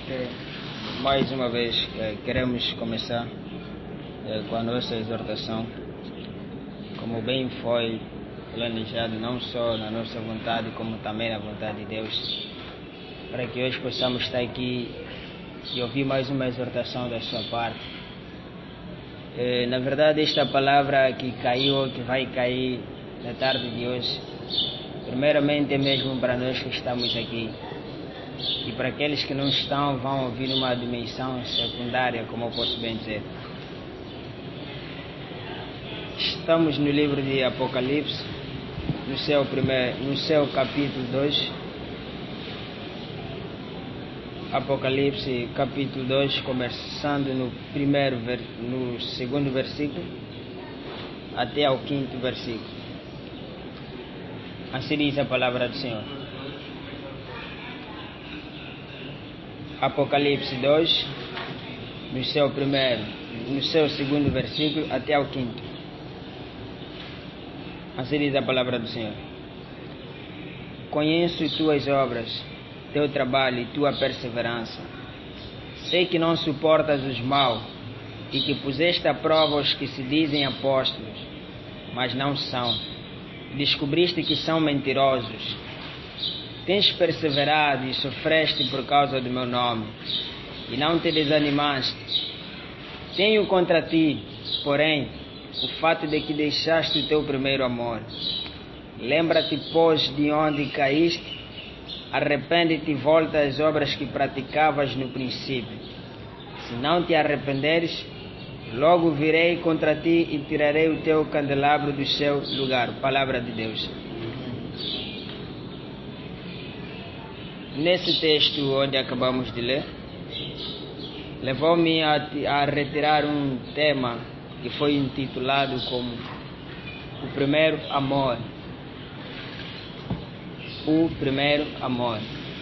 Ok. Mais uma vez queremos começar com a nossa exortação, como bem foi planejado, não só na nossa vontade, como também na vontade de Deus, para que hoje possamos estar aqui e ouvir mais uma exortação da sua parte. Na verdade, esta palavra que caiu, que vai cair na tarde de hoje, primeiramente é mesmo para nós que estamos aqui. E para aqueles que não estão, vão ouvir uma dimensão secundária, como eu posso bem dizer. Estamos no livro de Apocalipse, no seu capítulo 2. Apocalipse capítulo 2, começando no segundo versículo até ao quinto versículo. Assim diz a palavra do Senhor. Apocalipse 2, no seu segundo versículo até ao quinto. Assim diz a palavra do Senhor. Conheço tuas obras, teu trabalho e tua perseverança. Sei que não suportas os maus e que puseste à prova os que se dizem apóstolos, mas não são. Descobriste que são mentirosos. Tens perseverado e sofreste por causa do meu nome, e não te desanimaste. Tenho contra ti, porém, o fato de que deixaste o teu primeiro amor. Lembra-te, pois, de onde caíste, arrepende-te e volta às obras que praticavas no princípio. Se não te arrependeres, logo virei contra ti e tirarei o teu candelabro do seu lugar. Palavra de Deus. Nesse texto onde acabamos de ler, levou-me a retirar um tema que foi intitulado como O Primeiro Amor. O Primeiro Amor.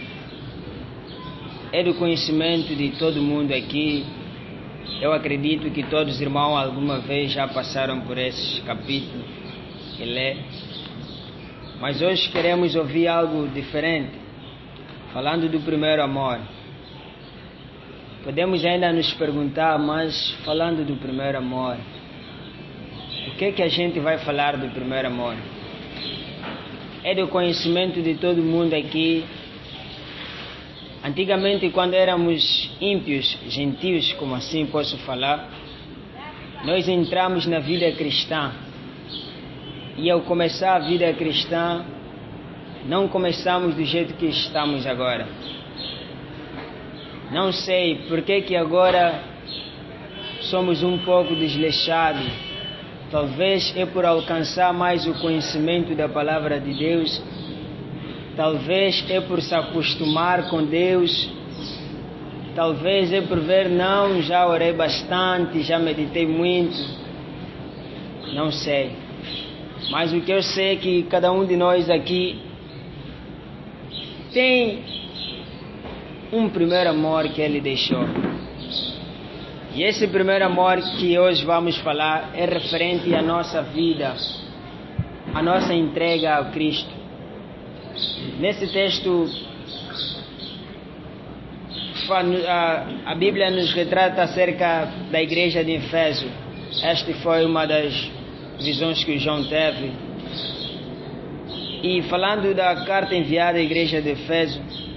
É do conhecimento de todo mundo aqui. Eu acredito que todos os irmãos alguma vez já passaram por esse capítulo e lê. Mas hoje queremos ouvir algo diferente. Falando do primeiro amor, podemos ainda nos perguntar, mas falando do primeiro amor, o que a gente vai falar do primeiro amor? É do conhecimento de todo mundo aqui. Antigamente, quando éramos ímpios, gentios, como assim posso falar, nós entramos na vida cristã. E ao começar a vida cristã, não começamos do jeito que estamos agora. Não sei por que agora somos um pouco desleixados. Talvez é por alcançar mais o conhecimento da palavra de Deus. Talvez é por se acostumar com Deus. Talvez é por ver, não, já orei bastante, já meditei muito. Não sei. Mas o que eu sei é que cada um de nós aqui tem um primeiro amor que Ele deixou. E esse primeiro amor que hoje vamos falar é referente à nossa vida, à nossa entrega ao Cristo. Nesse texto, a Bíblia nos retrata acerca da igreja de Éfeso. Esta foi uma das visões que João teve. E falando da carta enviada à igreja de Éfeso,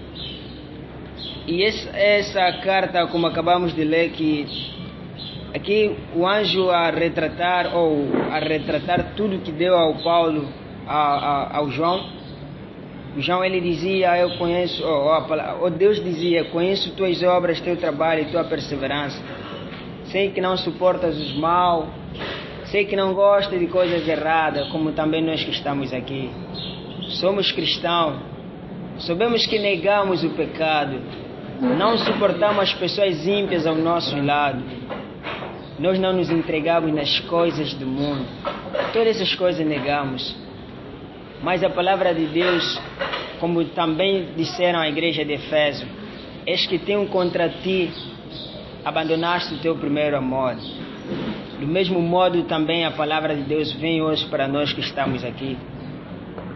e essa carta, como acabamos de ler, que aqui o anjo a retratar tudo que deu ao Paulo, ao João, o João ele dizia, eu conheço, Deus dizia, conheço tuas obras, teu trabalho e tua perseverança. Sei que não suportas os maus, sei que não gostas de coisas erradas, como também nós que estamos aqui. Somos cristãos, sabemos que negamos o pecado, não suportamos as pessoas ímpias ao nosso lado, nós não nos entregamos nas coisas do mundo, todas essas coisas negamos. Mas a palavra de Deus, como também disseram à igreja de Éfeso, eis que tenho contra ti, abandonaste o teu primeiro amor. Do mesmo modo também a palavra de Deus vem hoje para nós que estamos aqui.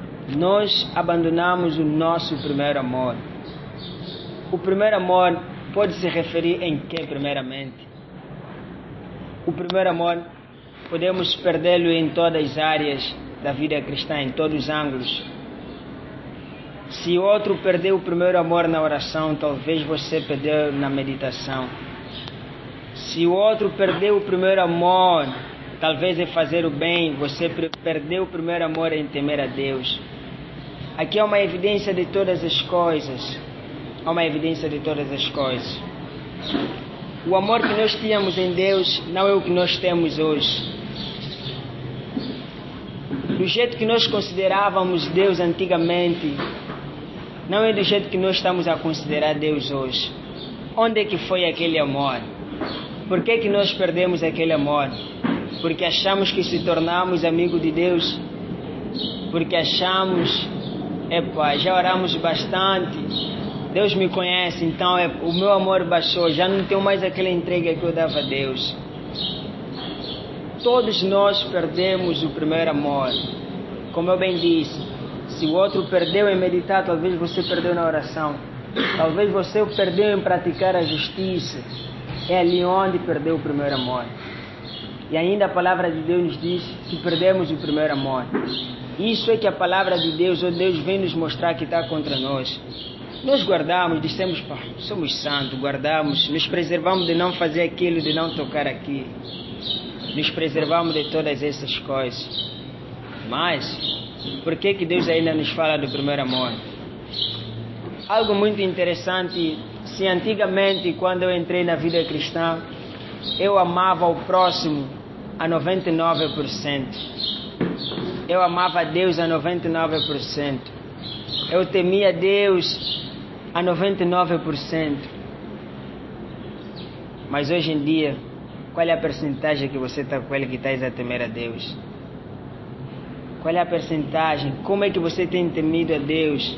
Nós abandonamos o nosso primeiro amor. O primeiro amor pode se referir em que, primeiramente? O primeiro amor, podemos perdê-lo em todas as áreas da vida cristã, em todos os ângulos. Se o outro perdeu o primeiro amor na oração, talvez você perdeu na meditação. Se o outro perdeu o primeiro amor, talvez em fazer o bem, você perdeu o primeiro amor em temer a Deus. Aqui há uma evidência de todas as coisas. Há uma evidência de todas as coisas. O amor que nós tínhamos em Deus não é o que nós temos hoje. Do jeito que nós considerávamos Deus antigamente, não é do jeito que nós estamos a considerar Deus hoje. Onde é que foi aquele amor? Por que que nós perdemos aquele amor? Porque achamos que se tornamos amigos de Deus? Porque achamos, já oramos bastante, Deus me conhece, então o meu amor baixou, já não tenho mais aquela entrega que eu dava a Deus. Todos nós perdemos o primeiro amor. Como eu bem disse, se o outro perdeu em meditar, talvez você perdeu na oração. Talvez você perdeu em praticar a justiça. É ali onde perdeu o primeiro amor. E ainda a palavra de Deus nos diz que perdemos o primeiro amor. Isso é que a palavra de Deus, ou Deus vem nos mostrar que está contra nós. Nós guardamos, dissemos, somos santos, guardamos, nos preservamos de não fazer aquilo, de não tocar aqui. Nos preservamos de todas essas coisas. Mas, por que que Deus ainda nos fala do primeiro amor? Algo muito interessante, se antigamente, quando eu entrei na vida cristã, eu amava o próximo a 99%. Eu amava a Deus a 99%. Eu temia Deus a 99%. Mas hoje em dia, qual é a percentagem que você está com ele que está a temer a Deus? Qual é a percentagem? Como é que você tem temido a Deus?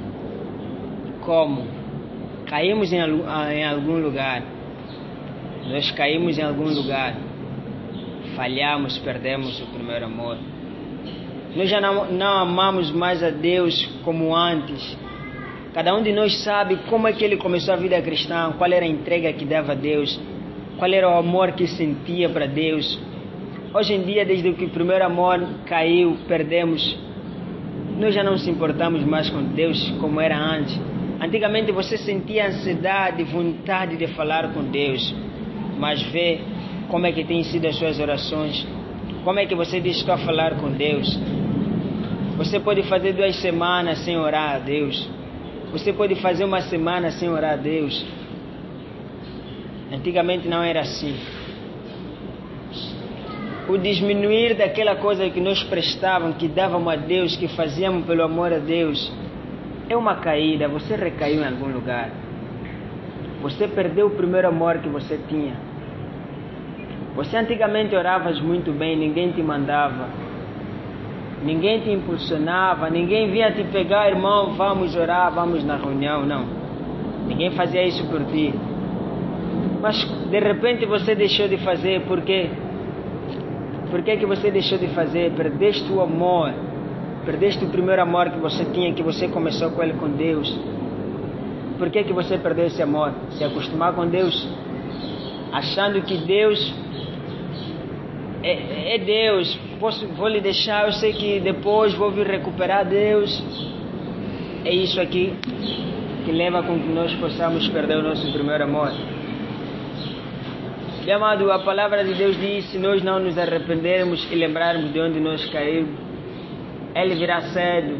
Como? Caímos em algum lugar. Nós caímos em algum lugar. Falhamos, perdemos o primeiro amor. Nós já não amamos mais a Deus como antes. Cada um de nós sabe como é que ele começou a vida cristã, qual era a entrega que dava a Deus, qual era o amor que sentia para Deus. Hoje em dia, desde que o primeiro amor caiu, perdemos, nós já não nos importamos mais com Deus como era antes. Antigamente você sentia ansiedade, vontade de falar com Deus, mas vê como é que tem sido as suas orações, como é que você diz que está a falar com Deus. Você pode fazer 2 semanas sem orar a Deus. Você pode fazer 1 semana sem orar a Deus. Antigamente não era assim. O diminuir daquela coisa que nós prestávamos, que dávamos a Deus, que fazíamos pelo amor a Deus, é uma caída. Você recaiu em algum lugar. Você perdeu o primeiro amor que você tinha. Você antigamente oravas muito bem, ninguém te mandava, ninguém te impulsionava, ninguém vinha te pegar, irmão, vamos orar, vamos na reunião, não. Ninguém fazia isso por ti. Mas de repente você deixou de fazer, por quê? Por que você deixou de fazer? Perdeste o amor, perdeste o primeiro amor que você tinha, que você começou com ele, com Deus. Por que você perdeu esse amor? Se acostumar com Deus, achando que Deus é Deus, vou lhe deixar, eu sei que depois vou vir recuperar Deus. É isso aqui que leva com que nós possamos perder o nosso primeiro amor. Meu amado, a palavra de Deus diz: se nós não nos arrependermos e lembrarmos de onde nós caímos, Ele virá cedo.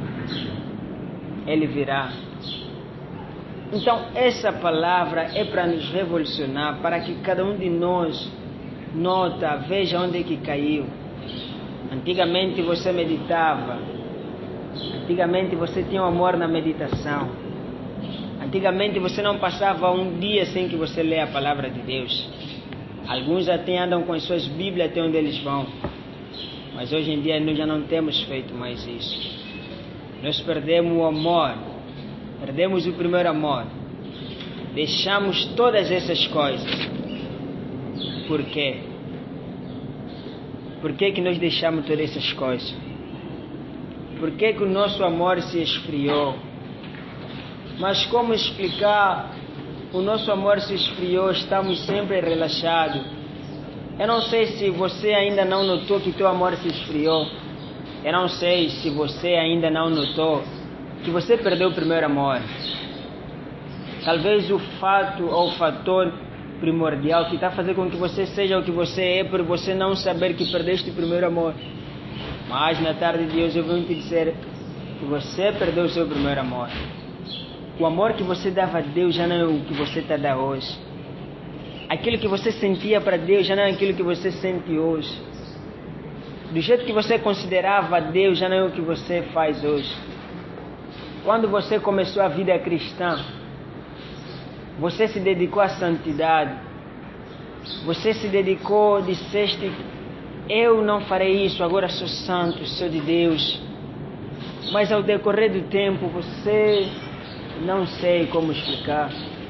Ele virá. Então essa palavra é para nos revolucionar, para que cada um de nós nota, veja onde é que caiu. Antigamente você meditava. Antigamente você tinha um amor na meditação. Antigamente você não passava um dia sem que você leia a palavra de Deus. Alguns até andam com as suas Bíblias até onde eles vão. Mas hoje em dia nós já não temos feito mais isso. Nós perdemos o amor. Perdemos o primeiro amor. Deixamos todas essas coisas. Por quê? Por que nós deixamos todas essas coisas? Por que o nosso amor se esfriou? Mas como explicar o nosso amor se esfriou, estamos sempre relaxados. Eu não sei se você ainda não notou que teu amor se esfriou. Eu não sei se você ainda não notou que você perdeu o primeiro amor. Talvez o fato ou o fator primordial que está fazendo com que você seja o que você é por você não saber que perdeste o primeiro amor. Mas na tarde de hoje eu vim te dizer que você perdeu o seu primeiro amor. O amor que você dava a Deus já não é o que você está dando hoje. Aquilo que você sentia para Deus já não é aquilo que você sente hoje. Do jeito que você considerava a Deus já não é o que você faz hoje. Quando você começou a vida cristã, você se dedicou à santidade. Você se dedicou, disseste, eu não farei isso, agora sou santo, sou de Deus. Mas ao decorrer do tempo, você não sei como explicar.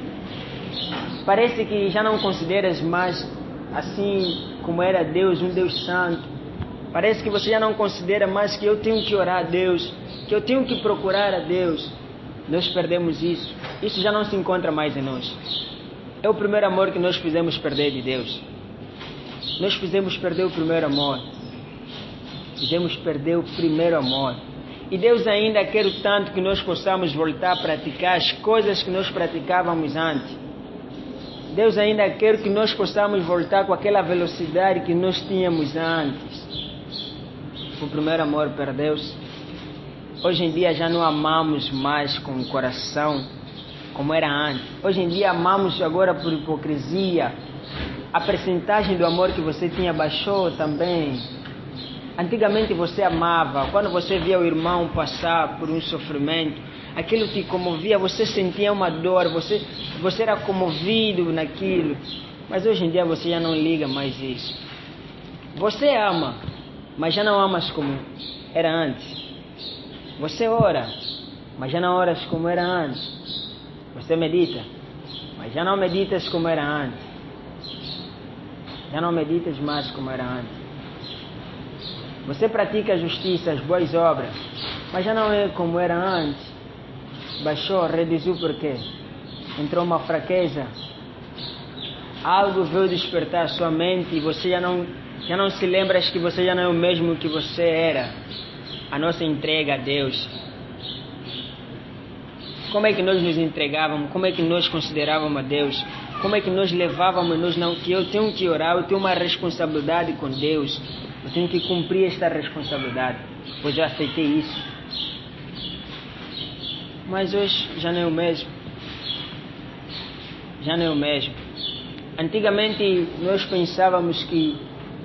Parece que já não consideras mais assim como era Deus, um Deus santo. Parece que você já não considera mais que eu tenho que orar a Deus, que eu tenho que procurar a Deus. Nós perdemos isso. Isso já não se encontra mais em nós. É o primeiro amor que nós fizemos perder de Deus. Nós fizemos perder o primeiro amor. Fizemos perder o primeiro amor. E Deus ainda quer tanto que nós possamos voltar a praticar as coisas que nós praticávamos antes. Deus ainda quer que nós possamos voltar com aquela velocidade que nós tínhamos antes. O primeiro amor perdeu-se. Hoje em dia já não amamos mais com o coração como era antes. Hoje em dia amamos agora por hipocrisia. A percentagem do amor que você tinha baixou também. Antigamente você amava. Quando você via o irmão passar por um sofrimento, aquilo te comovia, você sentia uma dor, você era comovido naquilo. Mas hoje em dia você já não liga mais isso. Você ama, mas já não amas como era antes. Você ora, mas já não oras como era antes. Você medita, mas já não meditas como era antes. Já não meditas mais como era antes. Você pratica a justiça, as boas obras, mas já não é como era antes. Baixou, reduziu por quê? Entrou uma fraqueza. Algo veio despertar a sua mente e você já não se lembra que você já não é o mesmo que você era. A nossa entrega a Deus. Como é que nós nos entregávamos? Como é que nós considerávamos a Deus? Como é que nós levávamos nós não que eu tenho que orar, eu tenho uma responsabilidade com Deus. Eu tenho que cumprir esta responsabilidade, pois eu aceitei isso. Mas hoje já não é o mesmo. Já não é o mesmo. Antigamente nós pensávamos que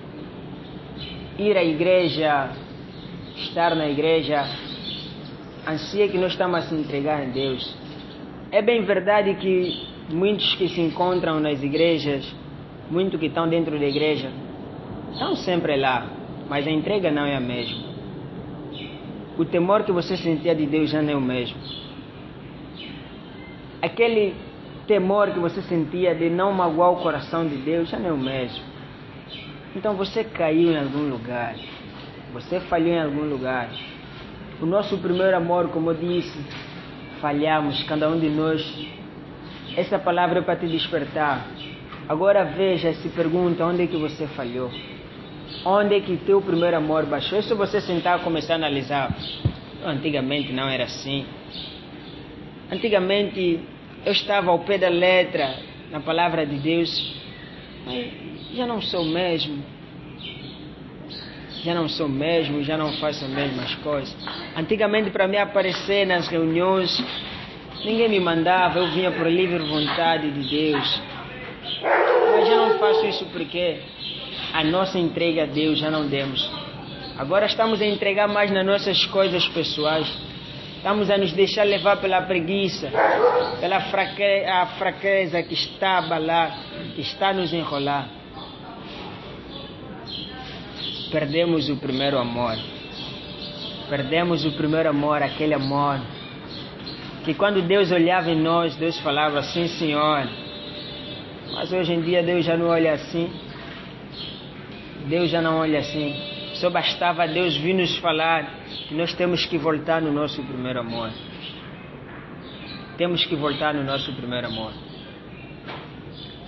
ir à igreja, estar na igreja, ansia que nós estamos a se entregar a Deus. É bem verdade que muitos que se encontram nas igrejas, muitos que estão dentro da igreja, estão sempre lá, mas a entrega não é a mesma. O temor que você sentia de Deus já não é o mesmo. Aquele temor que você sentia de não magoar o coração de Deus já não é o mesmo. Então você caiu em algum lugar. Você falhou em algum lugar. O nosso primeiro amor, como eu disse, falhamos, cada um de nós. Essa palavra é para te despertar. Agora veja, se pergunta, onde é que você falhou? Onde é que teu primeiro amor baixou? É só você sentar e começar a analisar. Antigamente não era assim. Antigamente eu estava ao pé da letra, na palavra de Deus, mas já não sou o mesmo. Já não sou o mesmo, já não faço as mesmas coisas. Antigamente, para me aparecer nas reuniões, ninguém me mandava, eu vinha por livre vontade de Deus. Mas já não faço isso porque a nossa entrega a Deus já não demos. Agora estamos a entregar mais nas nossas coisas pessoais. Estamos a nos deixar levar pela preguiça, pela fraqueza que está a abalar, que está a nos enrolar. Perdemos o primeiro amor. Perdemos o primeiro amor, aquele amor que quando Deus olhava em nós, Deus falava assim, Senhor. Mas hoje em dia Deus já não olha assim. Deus já não olha assim. Só bastava Deus vir nos falar que nós temos que voltar no nosso primeiro amor. Temos que voltar no nosso primeiro amor.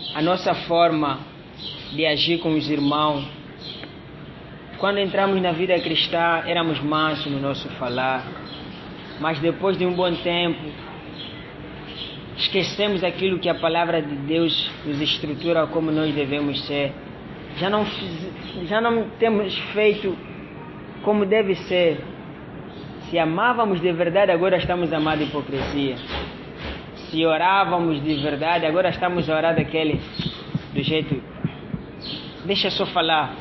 a nossa forma de agir com os irmãos. Quando entramos na vida cristã, éramos mansos no nosso falar, mas depois de um bom tempo, esquecemos aquilo que a palavra de Deus nos estrutura como nós devemos ser. Já não temos feito como deve ser. Se amávamos de verdade, agora estamos amando hipocrisia. Se orávamos de verdade, agora estamos a orar do jeito. Deixa só falar.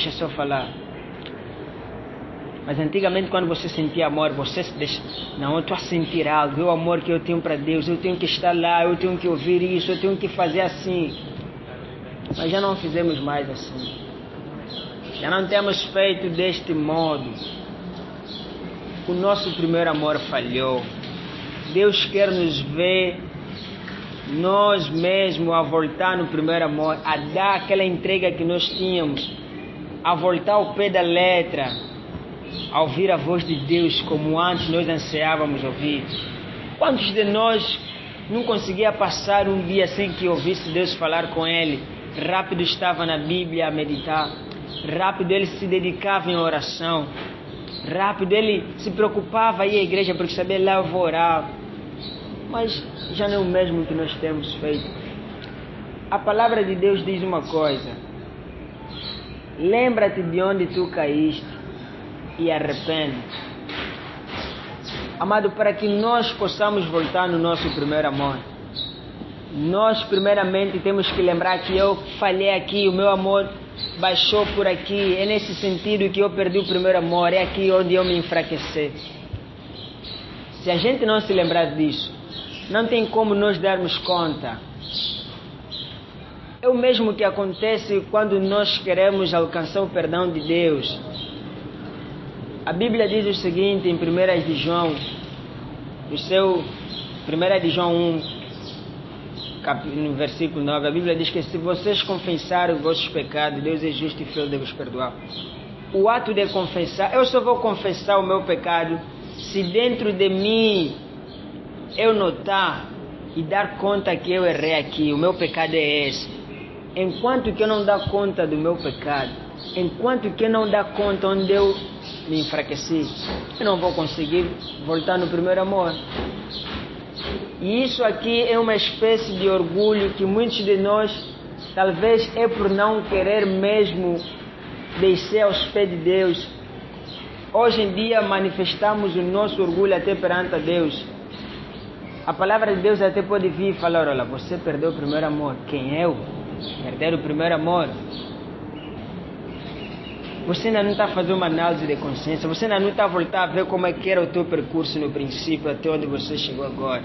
Mas antigamente, quando você sentia amor, você deixa, não, eu estou a sentir algo, é o amor que eu tenho para Deus, eu tenho que estar lá, eu tenho que ouvir isso, eu tenho que fazer assim. Mas já não fizemos mais assim. Já não temos feito deste modo. O nosso primeiro amor falhou. Deus quer nos ver, nós mesmos, a voltar no primeiro amor, a dar aquela entrega que nós tínhamos, a voltar ao pé da letra, a ouvir a voz de Deus como antes nós ansiávamos ouvir. Quantos de nós não conseguia passar um dia sem que ouvisse Deus falar com ele? Rápido estava na Bíblia a meditar, rápido ele se dedicava em oração, rápido ele se preocupava em ir à igreja porque sabia lá eu vou orar. Mas já não é o mesmo que nós temos feito. A palavra de Deus diz uma coisa: lembra-te de onde tu caíste e arrepende-te. Amado, para que nós possamos voltar no nosso primeiro amor, nós primeiramente temos que lembrar que eu falhei aqui, o meu amor baixou por aqui, é nesse sentido que eu perdi o primeiro amor, é aqui onde eu me enfraqueci. Se a gente não se lembrar disso, não tem como nós darmos conta. É o mesmo que acontece quando nós queremos alcançar o perdão de Deus. A Bíblia diz o seguinte em 1 de João, 1 de João 1, no versículo 9, a Bíblia diz que se vocês confessarem os vossos pecados, Deus é justo e fiel de vos perdoar. O ato de confessar, eu só vou confessar o meu pecado se dentro de mim eu notar e dar conta que eu errei aqui, o meu pecado é esse. Enquanto que eu não dar conta do meu pecado, enquanto que eu não dar conta onde eu me enfraqueci, eu não vou conseguir voltar no primeiro amor. E isso aqui é uma espécie de orgulho que muitos de nós, talvez é por não querer mesmo descer aos pés de Deus. Hoje em dia manifestamos o nosso orgulho até perante a Deus. A palavra de Deus até pode vir e falar: olha, você perdeu o primeiro amor. Quem eu? Perder o primeiro amor? Você ainda não está fazendo uma análise de consciência, você ainda não está a voltar a ver como é que era o teu percurso no princípio até onde você chegou agora.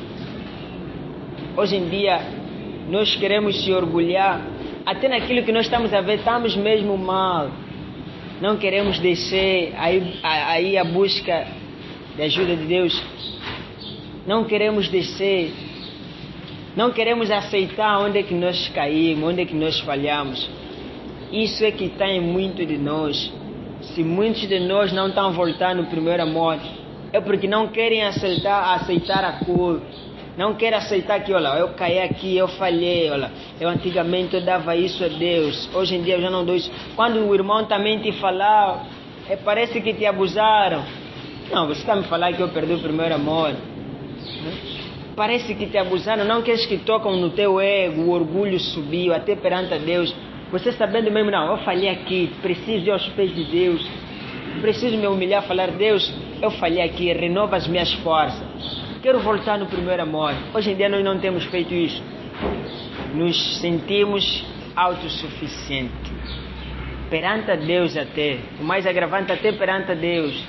Hoje em dia, nós queremos se orgulhar até naquilo que nós estamos a ver, estamos mesmo mal. Não queremos descer aí a busca da ajuda de Deus. Não queremos descer. Não queremos aceitar onde é que nós caímos, onde é que nós falhamos. Isso é que está em muito de nós. Se muitos de nós não estão voltando no primeiro amor, é porque não querem aceitar a culpa. Não querem aceitar que, olha, eu caí aqui, eu falhei, olha, eu antigamente eu dava isso a Deus, hoje em dia eu já não dou isso. Quando o irmão também te falar, parece que te abusaram. Não, você está me falando que eu perdi o primeiro amor. Parece que te abusaram, não queres que tocam no teu ego, o orgulho subiu até perante a Deus. Você sabendo mesmo, não, eu falhei aqui, preciso ir aos pés de Deus, preciso me humilhar, falar: Deus, eu falhei aqui, renova as minhas forças, quero voltar no primeiro amor. Hoje em dia nós não temos feito isso. Nos sentimos autossuficientes. Perante a Deus até, o mais agravante, até perante a Deus.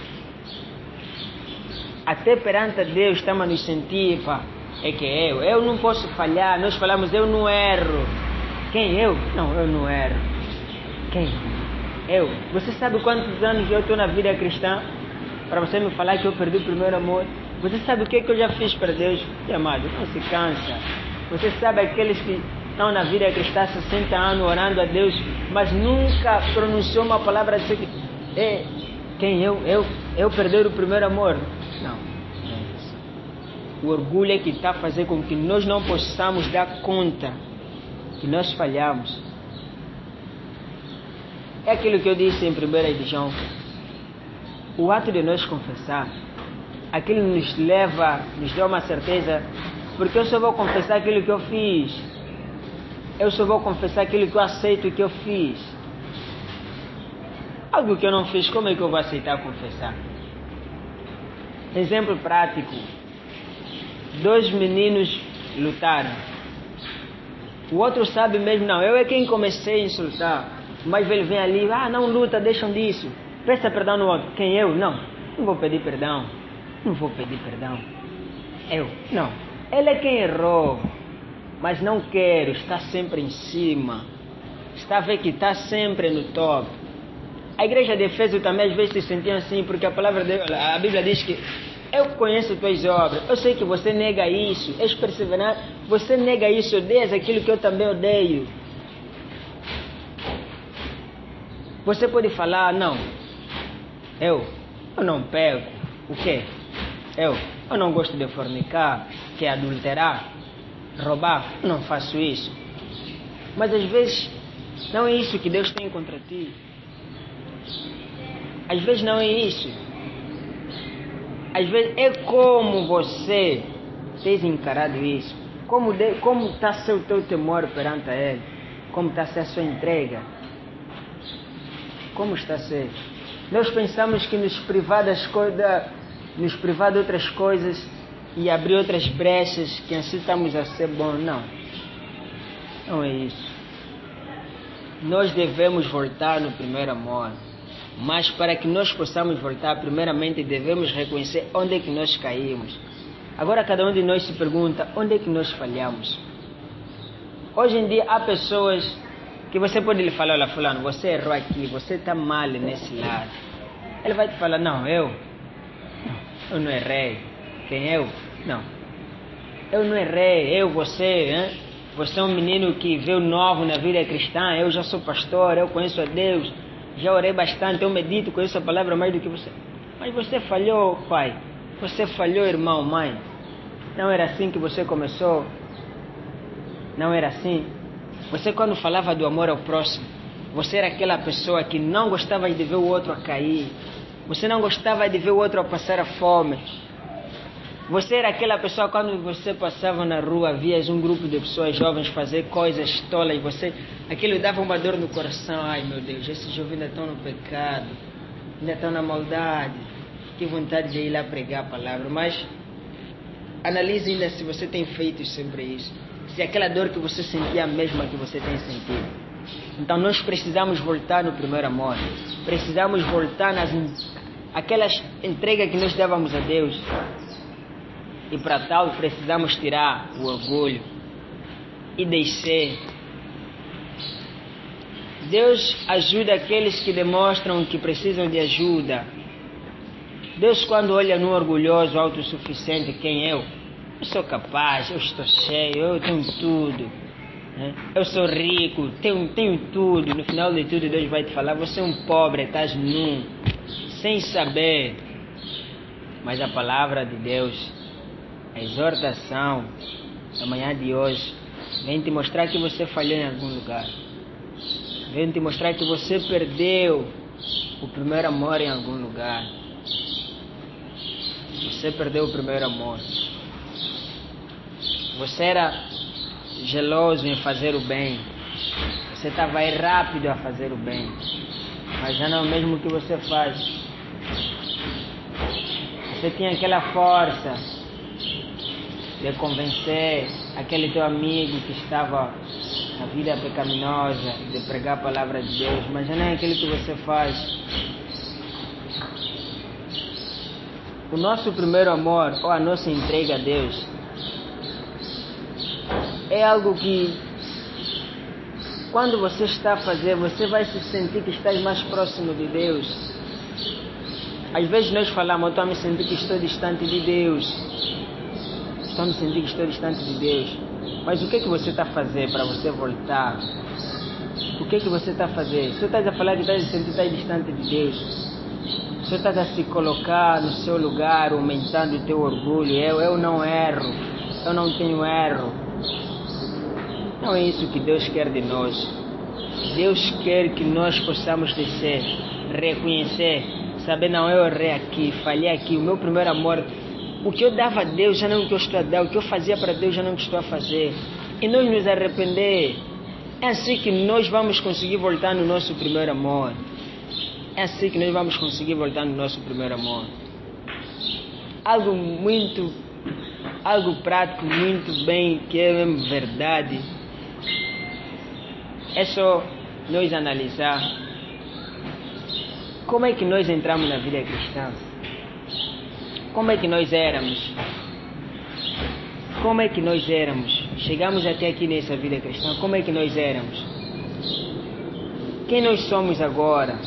Até perante a Deus estamos a nos sentir, pá, é que eu não posso falhar. Nós falamos: eu não erro. Quem? Eu? Não, eu não erro. Quem? Eu? Você sabe quantos anos eu estou na vida cristã para você me falar que eu perdi o primeiro amor? Você sabe o que eu já fiz para Deus? E, amado, não se cansa. Você sabe aqueles que estão na vida cristã há 60 anos orando a Deus, mas nunca pronunciou uma palavra de que quem? Eu perder o primeiro amor? Não. O orgulho é que está a fazer com que nós não possamos dar conta que nós falhamos. É aquilo que eu disse em 1 de João. O ato de nós confessar, aquilo nos dá uma certeza, porque eu só vou confessar aquilo que eu fiz. Eu só vou confessar aquilo que eu aceito que eu fiz. Algo que eu não fiz, como é que eu vou aceitar confessar? Exemplo prático. 2 meninos lutaram. O outro sabe mesmo, não, eu é quem comecei a insultar. O mais velho vem ali, não luta, deixam disso. Peça perdão no outro. Quem eu? Não vou pedir perdão. Não vou pedir perdão. Eu? Não. Ele é quem errou. Mas não quero, está sempre em cima. Está a ver que está sempre no top. A igreja de Efésio também às vezes se sentia assim, porque a Bíblia diz que eu conheço tuas obras, eu sei que você nega isso, és perseverante, você nega isso, odeias aquilo que eu também odeio. Você pode falar, não, eu não peco, o quê? Eu não gosto de fornicar, que é adulterar, roubar, eu não faço isso. Mas às vezes não é isso que Deus tem contra ti. Às vezes não é isso. Às vezes é como você tem encarado isso. Como está a ser o teu temor perante a Ele. Como está a ser a sua entrega. Como está a ser? Nós pensamos que nos privar das coisas, nos privar de outras coisas e abrir outras brechas, que assim estamos a ser bons. Não. Não é isso. Nós devemos voltar no primeiro amor. Mas para que nós possamos voltar, primeiramente devemos reconhecer onde é que nós caímos. Agora cada um de nós se pergunta, onde é que nós falhamos? Hoje em dia há pessoas que você pode lhe falar, olha fulano, você errou aqui, você está mal nesse lado. Ele vai te falar, não, eu não errei. Quem eu? Não. Eu não errei, você, hein? Você é um menino que veio novo na vida cristã, eu já sou pastor, eu conheço a Deus. Já orei bastante, eu medito, conheço a palavra mais do que você. Mas você falhou, pai. Você falhou, irmão, mãe. Não era assim que você começou. Não era assim. Você quando falava do amor ao próximo, você era aquela pessoa que não gostava de ver o outro a cair. Você não gostava de ver o outro a passar a fome. Você era aquela pessoa quando você passava na rua, vias um grupo de pessoas jovens fazer coisas tolas, aquilo dava uma dor no coração. Ai meu Deus, esses jovens ainda estão no pecado, ainda estão na maldade. Que vontade de ir lá pregar a palavra. Mas analise ainda se você tem feito sempre isso. Se aquela dor que você sentia é a mesma que você tem sentido. Então nós precisamos voltar no primeiro amor. Precisamos voltar aquelas entregas que nós dávamos a Deus. E para tal precisamos tirar o orgulho e descer. Deus ajuda aqueles que demonstram que precisam de ajuda. Deus quando olha no orgulhoso, autossuficiente, quem eu sou capaz, eu estou cheio, eu tenho tudo, né? Eu sou rico, tenho tudo. No final de tudo Deus vai te falar, você é um pobre, estás nu, sem saber. Mas a palavra de Deus, a exortação da manhã de hoje, vem te mostrar que você falhou em algum lugar. Vem te mostrar que você perdeu o primeiro amor em algum lugar. Você perdeu o primeiro amor. Você era geloso em fazer o bem. Você estava aí rápido a fazer o bem. Mas já não é o mesmo que você faz. Você tinha aquela força de convencer aquele teu amigo que estava na vida pecaminosa, de pregar a palavra de Deus, mas já não é aquilo que você faz. O nosso primeiro amor, ou a nossa entrega a Deus, é algo que, quando você está a fazer, você vai se sentir que estás mais próximo de Deus. Às vezes nós falamos, eu estou a me sentir que estou distante de Deus. Estou a me sentir que estou distante de Deus. Mas o que é que você está a fazer para você voltar? O que é que você está a fazer? Se você está a falar que está a sentir que está distante de Deus, se você está a se colocar no seu lugar, aumentando o teu orgulho, eu não erro, eu não tenho erro. Não é isso que Deus quer de nós. Deus quer que nós possamos descer, reconhecer, saber, não, eu errei aqui, falhei aqui, o meu primeiro amor, o que eu dava a Deus já não é o que eu estou a dar, o que eu fazia para Deus já não é o que estou a fazer. E nós nos arrepender. É assim que nós vamos conseguir voltar no nosso primeiro amor. É assim que nós vamos conseguir voltar no nosso primeiro amor. Algo prático, muito bem, que é mesmo verdade. É só nós analisar como é que nós entramos na vida cristã. Como é que nós éramos? Como é que nós éramos? Chegamos até aqui nessa vida cristã. Como é que nós éramos? Quem nós somos agora?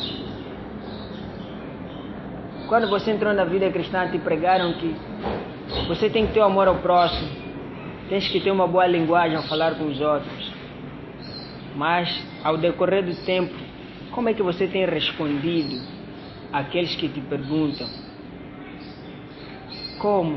Quando você entrou na vida cristã, te pregaram que você tem que ter amor ao próximo, tens que ter uma boa linguagem ao falar com os outros. Mas, ao decorrer do tempo, como é que você tem respondido àqueles que te perguntam? Como?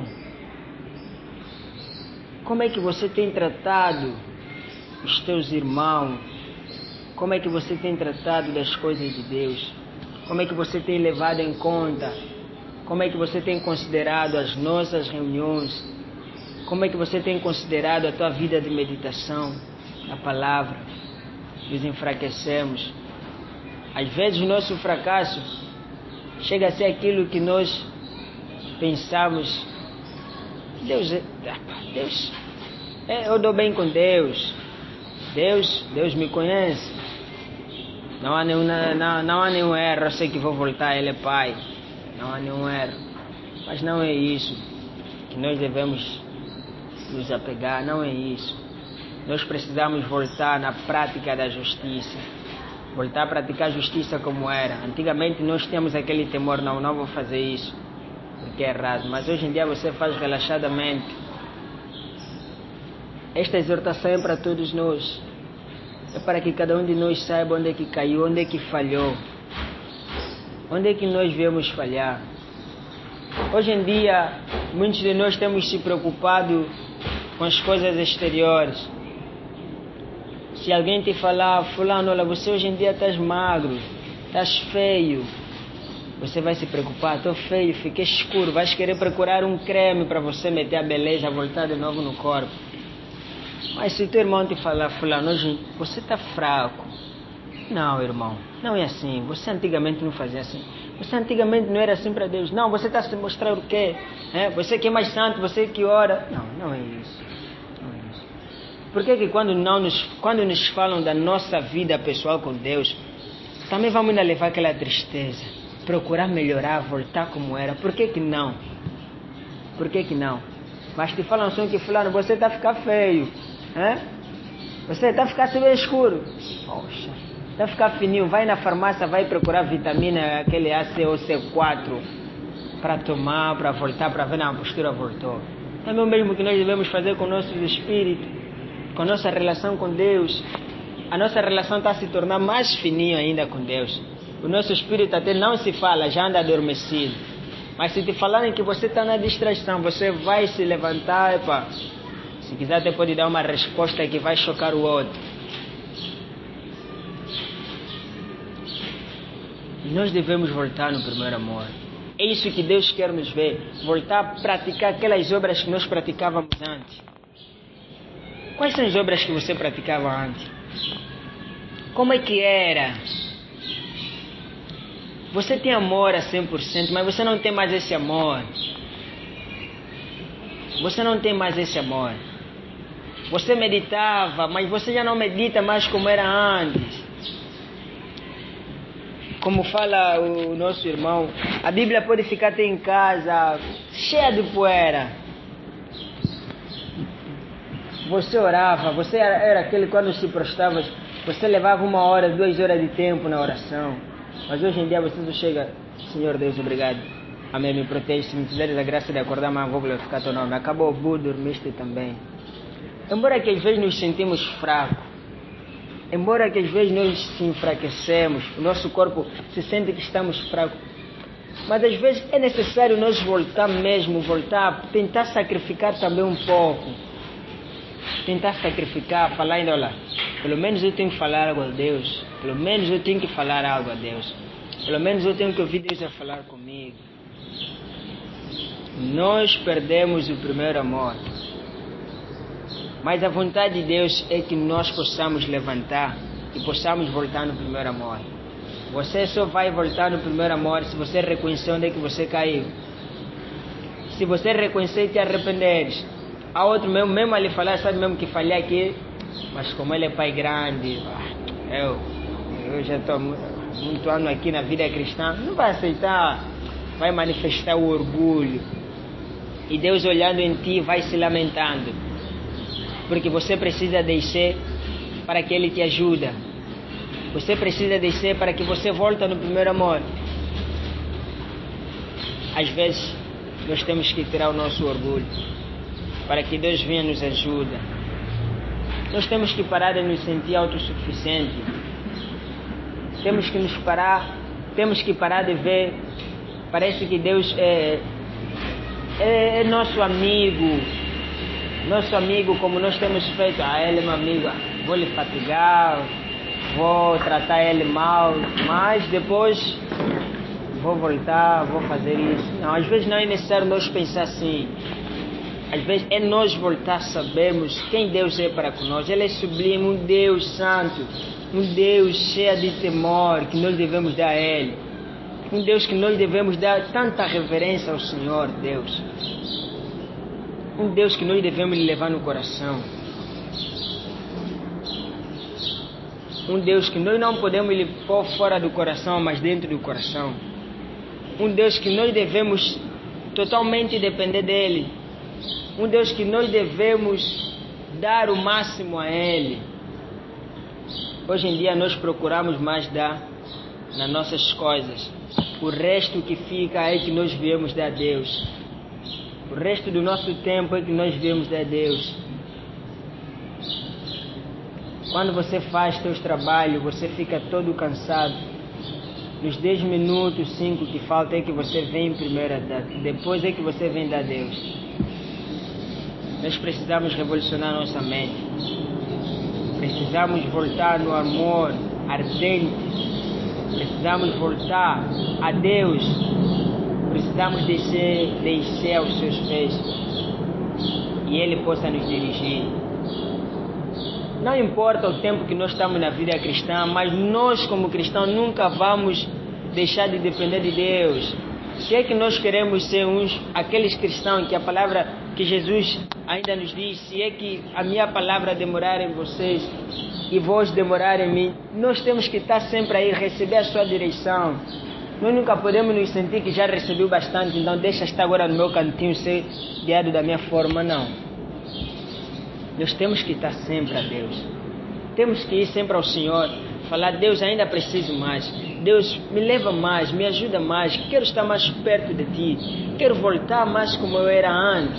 Como é que você tem tratado os teus irmãos? Como é que você tem tratado das coisas de Deus? Como é que você tem levado em conta? Como é que você tem considerado as nossas reuniões? Como é que você tem considerado a tua vida de meditação, a palavra? Nos enfraquecemos. Às vezes o nosso fracasso chega a ser aquilo que nós pensamos. Eu dou bem com Deus. Deus me conhece. Não há nenhum erro. Eu sei que vou voltar, Ele é Pai. Não há nenhum erro. Mas não é isso que nós devemos nos apegar. Não é isso. Nós precisamos voltar na prática da justiça. Voltar a praticar a justiça como era. Antigamente nós tínhamos aquele temor, não vou fazer isso, porque é errado. Mas hoje em dia você faz relaxadamente. Esta exortação é para todos nós. É para que cada um de nós saiba onde é que caiu, onde é que falhou. Onde é que nós viemos falhar. Hoje em dia, muitos de nós temos se preocupado com as coisas exteriores. Se alguém te falar, fulano, olha, você hoje em dia estás magro, estás feio, você vai se preocupar, estou feio, fiquei escuro, vais querer procurar um creme para você meter a beleza, voltar de novo no corpo. Mas se teu irmão te falar, fulano, hoje você está fraco. Não, irmão, não é assim. Você antigamente não fazia assim. Você antigamente não era assim para Deus. Não, você está se mostrando o quê? Você que é mais santo, você que ora. Não é isso. Não é isso. Por que quando nos falam da nossa vida pessoal com Deus, também vamos ainda levar aquela tristeza? Procurar melhorar, voltar como era. Por que não? Por que não? Mas te falam só que fulano, você está a ficar feio. Você está a ficar bem escuro. Poxa, está a ficar fininho. Vai na farmácia, vai procurar vitamina, aquele ACOC4 para tomar, para voltar, para ver na postura voltou. É o mesmo que nós devemos fazer com o nosso espírito, com a nossa relação com Deus. A nossa relação está a se tornar mais fininha ainda com Deus. O nosso espírito até não se fala, já anda adormecido. Mas se te falarem que você está na distração, você vai se levantar, se quiser até pode dar uma resposta que vai chocar o outro. E nós devemos voltar no primeiro amor. É isso que Deus quer nos ver. Voltar a praticar aquelas obras que nós praticávamos antes. Quais são as obras que você praticava antes? Como é que era? Você tem amor a 100%, mas você não tem mais esse amor. Você não tem mais esse amor. Você meditava, mas você já não medita mais como era antes. Como fala o nosso irmão, a Bíblia pode ficar até em casa cheia de poeira. Você orava, você era aquele quando se prostrava, você levava 1 hora, 2 horas de tempo na oração. Mas hoje em dia você só chega, Senhor Deus, obrigado. Amém, me protege, se me fizeres a graça de acordar, mas vou glorificar teu nome. Acabou, dormiste também. Embora que às vezes nos sentimos fracos, embora que às vezes nós se enfraquecemos, o nosso corpo se sente que estamos fracos, mas às vezes é necessário nós voltar a tentar sacrificar também um pouco. tentar sacrificar, falar ainda, olha, pelo menos eu tenho que falar algo a Deus, pelo menos eu tenho que falar algo a Deus, pelo menos eu tenho que ouvir Deus a falar comigo. Nós perdemos o primeiro amor. Mas a vontade de Deus é que nós possamos levantar e possamos voltar no primeiro amor. Você só vai voltar no primeiro amor se você reconhecer onde é que você caiu. Se você reconhecer e te arrependeres. Há outro mesmo ali falar, sabe mesmo que falhei aqui, mas como ele é pai grande, eu já estou muito ano aqui na vida cristã, não vai aceitar, vai manifestar o orgulho. E Deus olhando em ti vai se lamentando, porque você precisa descer para que Ele te ajude. Você precisa descer para que você volte no primeiro amor. Às vezes nós temos que tirar o nosso orgulho para que Deus venha nos ajudar. Nós temos que parar de nos sentir autossuficientes. Temos que parar de ver. Parece que Deus é nosso amigo. Nosso amigo, como nós temos feito. Ele é meu amigo, vou lhe fatigar, vou tratar ele mal, mas depois vou voltar, vou fazer isso. Não, às vezes não é necessário nós pensar assim. Às vezes é nós voltar a sabermos quem Deus é para conosco. Ele é sublime, um Deus santo, um Deus cheio de temor que nós devemos dar a Ele. Um Deus que nós devemos dar tanta reverência ao Senhor Deus. Um Deus que nós devemos levar no coração. Um Deus que nós não podemos lhe pôr fora do coração, mas dentro do coração. Um Deus que nós devemos totalmente depender dEle. Um Deus que nós devemos dar o máximo a Ele. Hoje em dia nós procuramos mais dar nas nossas coisas. O resto que fica é que nós viemos dar a Deus. O resto do nosso tempo é que nós viemos dar a Deus. Quando você faz seus trabalhos, você fica todo cansado. Nos 10 minutos, 5 que faltam é que você vem primeiro a dar. Depois é que você vem dar a Deus. Nós precisamos revolucionar nossa mente. Precisamos voltar no amor ardente. Precisamos voltar a Deus. Precisamos descer aos seus pés. E Ele possa nos dirigir. Não importa o tempo que nós estamos na vida cristã, mas nós como cristãos nunca vamos deixar de depender de Deus. Se é que nós queremos ser aqueles cristãos que a palavra que Jesus ainda nos diz, se é que a minha palavra demorar em vocês e vós demorar em mim, nós temos que estar sempre aí, receber a sua direção. Nós nunca podemos nos sentir que já recebeu bastante, então deixa estar agora no meu cantinho ser guiado da minha forma, não. Nós temos que estar sempre a Deus. Temos que ir sempre ao Senhor, falar, Deus, ainda preciso mais. Deus, me leva mais, me ajuda mais, quero estar mais perto de Ti, quero voltar mais como eu era antes.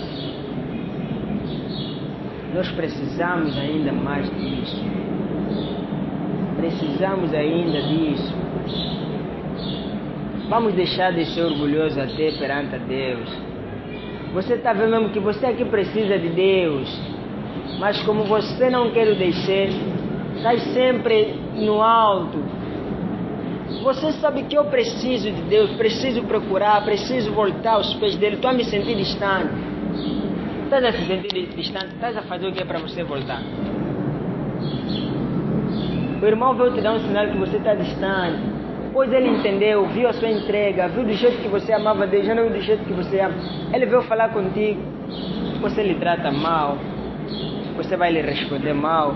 Nós precisamos ainda mais disso. Precisamos ainda disso. Vamos deixar de ser orgulhosos até perante a Deus. Você está vendo mesmo que você aqui precisa de Deus, mas como você não quer o descer, está sempre no alto. Você sabe que eu preciso de Deus, preciso procurar, preciso voltar aos pés dele. Estou a me sentir distante. Estás a se sentir distante? Estás a fazer o que é para você voltar? O irmão veio te dar um sinal que você está distante. Pois ele entendeu, viu a sua entrega, viu do jeito que você amava Deus, já não viu do jeito que você ama. Ele veio falar contigo. Você lhe trata mal, você vai lhe responder mal.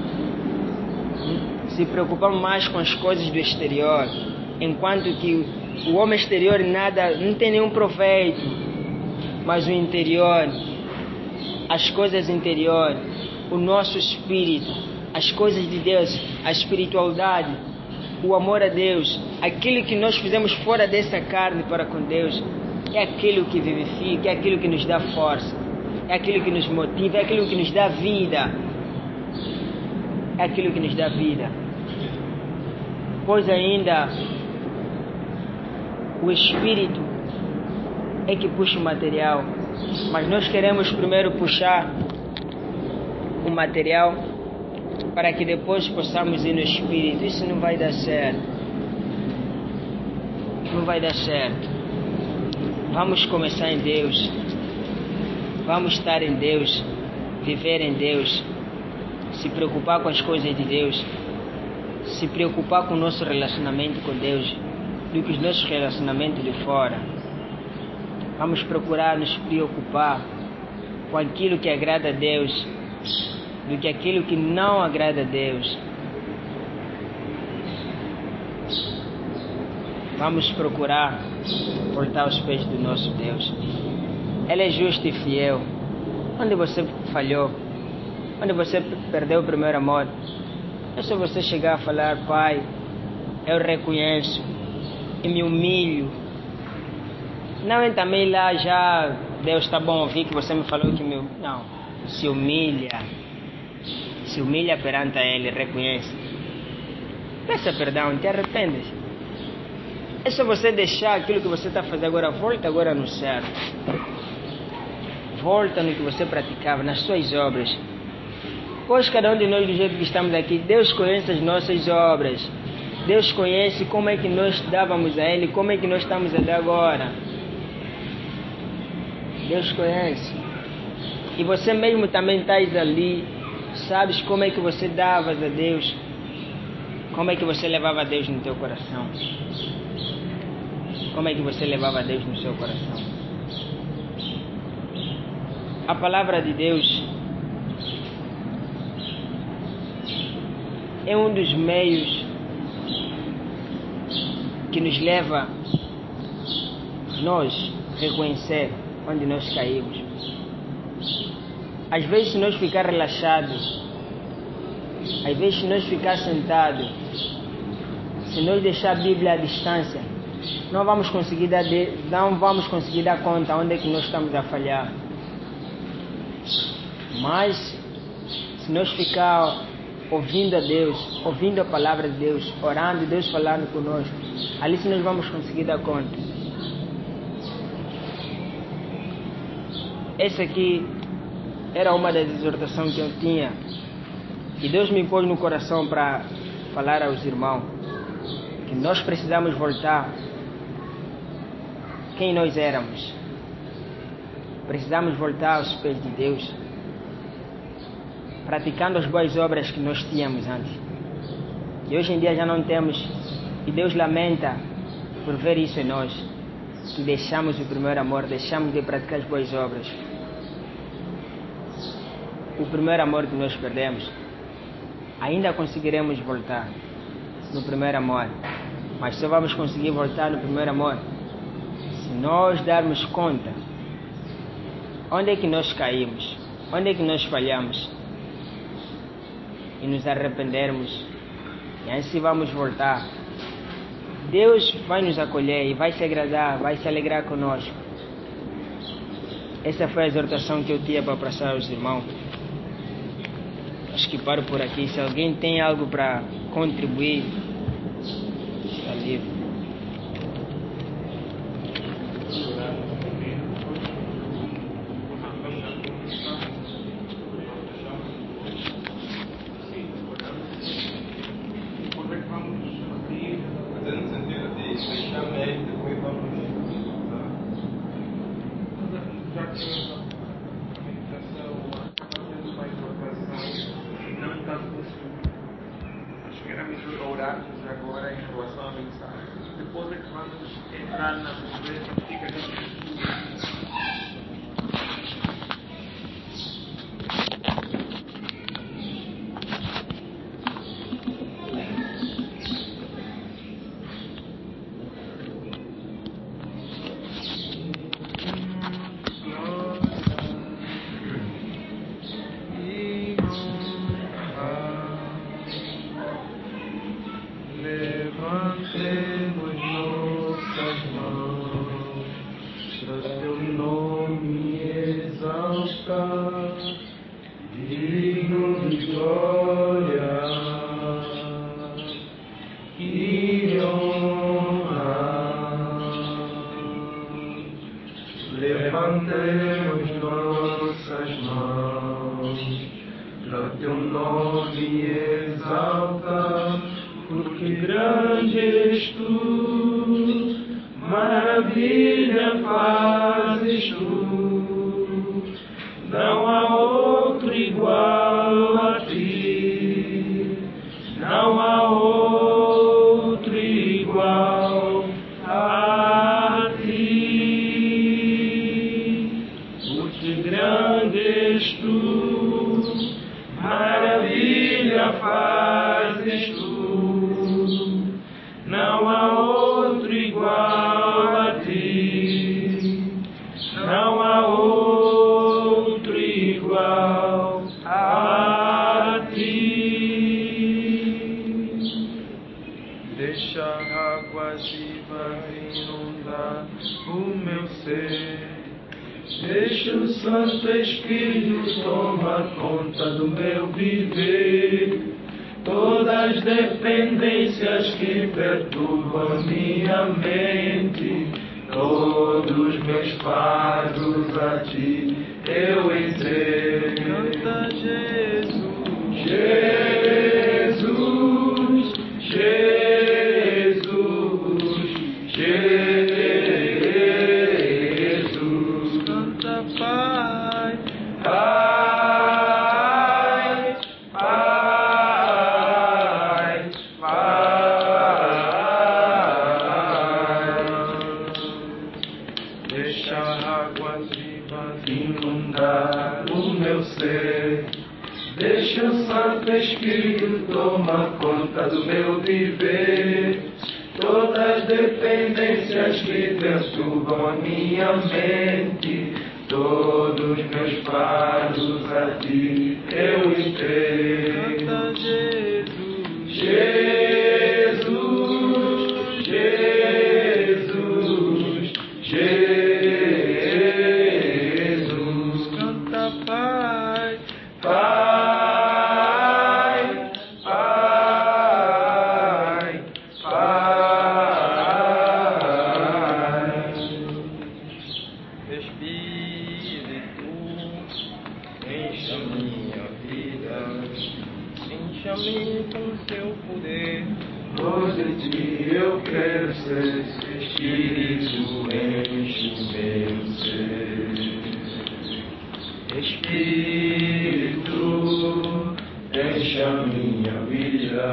Se preocupa mais com as coisas do exterior, enquanto que o homem exterior não tem nenhum proveito, mas o interior, as coisas interiores, o nosso espírito, as coisas de Deus, a espiritualidade, o amor a Deus, aquilo que nós fizemos fora dessa carne para com Deus, é aquilo que vivifica, é aquilo que nos dá força, é aquilo que nos motiva, é aquilo que nos dá vida. É aquilo que nos dá vida. Pois ainda o Espírito é que puxa o material, mas nós queremos primeiro puxar o material para que depois possamos ir no Espírito. Isso não vai dar certo. Não vai dar certo. Vamos começar em Deus. Vamos estar em Deus. Viver em Deus. Se preocupar com as coisas de Deus. Se preocupar com o nosso relacionamento com Deus do que os nossos relacionamentos de fora. Vamos procurar nos preocupar com aquilo que agrada a Deus do que aquilo que não agrada a Deus. Vamos procurar voltar aos pés do nosso Deus. Ele é justo e fiel. Onde você falhou, onde você perdeu o primeiro amor, é só você chegar a falar: Pai, eu reconheço e me humilho. Não é também lá já, Deus, está bom ouvir que você me falou que me... Não, se humilha perante a Ele, reconhece. Peça perdão, te arrependes. É só você deixar aquilo que você está fazendo agora, volta agora no certo. Volta no que você praticava, nas suas obras. Pois cada um de nós, do jeito que estamos aqui, Deus conhece as nossas obras. Deus conhece como é que nós dávamos a Ele, como é que nós estamos a dar agora. Deus conhece. E você mesmo também estás ali, sabes como é que você davas a Deus, como é que você levava a Deus no teu coração. Como é que você levava a Deus no seu coração. A palavra de Deus é um dos meios que nos leva nós reconhecer onde nós caímos. Às vezes, se nós ficar relaxados, às vezes, se nós ficar sentados, se nós deixar a Bíblia à distância, não vamos conseguir dar conta onde é que nós estamos a falhar. Mas, se nós ficar ouvindo a Deus, ouvindo a palavra de Deus, orando e Deus falando conosco, ali sim nós vamos conseguir dar conta. Essa aqui era uma das exortações que eu tinha, e Deus me pôs no coração para falar aos irmãos que nós precisamos voltar quem nós éramos. Precisamos voltar aos pés de Deus, praticando as boas obras que nós tínhamos antes. E hoje em dia já não temos, e Deus lamenta por ver isso em nós, que deixamos o primeiro amor, deixamos de praticar as boas obras. O primeiro amor que nós perdemos, ainda conseguiremos voltar no primeiro amor, mas só vamos conseguir voltar no primeiro amor se nós darmos conta onde é que nós caímos, onde é que nós falhamos, e nos arrependermos, e assim vamos voltar. Deus vai nos acolher e vai se agradar, vai se alegrar conosco. Essa foi a exortação que eu tinha para passar aos irmãos. Acho que paro por aqui. Se alguém tem algo para contribuir, está livre. Acho que era melhor orarmos agora em relação à mensagem. Depois é que vamos entrar na conversa, fica dentro. Levantemos nossas mãos para teu nome exaltar, digno de glória e honra. Levantemos nossas mãos para teu nome exalta, porque grande és tu, maravilha fazes tu, não há outro igual a ti, não há outro igual a ti, porque grande és tu, maravilha fazes tu, não há outro igual a ti, não há outro igual a ti. Deixa águas vivas inundar o meu ser, deixa o Santo Espírito tomar conta do meu viver. Todas as dependências que perturbam minha mente, todos meus fardos a ti eu entrego. Canta Jesus, Jesus, Jesus, Jesus. Canta Pai, Pai, Pai, Pai. Deixa águas vivas inundar o meu ser, deixa o Santo Espírito tomar conta do meu viver. Todas as dependências que perturbam a minha mente, todos meus fardos a ti eu entrego. Canta Jesus, Jesus, Jesus, Jesus. Canta Pai, Pai, Pai, Pai. Espírito, encha minha vida, encha-me com teu poder, pois de ti eu quero ser. Espírito, enche o meu ser. Espírito, encha minha vida,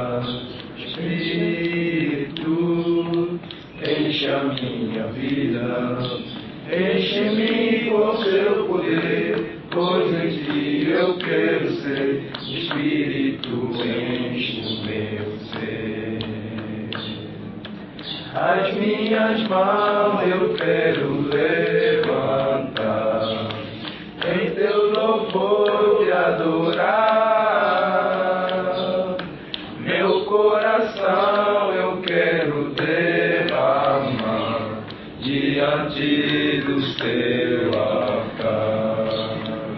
Espírito, encha minha vida, enche-me com teu poder, pois em ti eu quero ser. Espírito, enche o meu ser. As minhas mãos eu quero levantar, em teu louvor te adorar. Meu coração eu quero derramar diante do seu altar,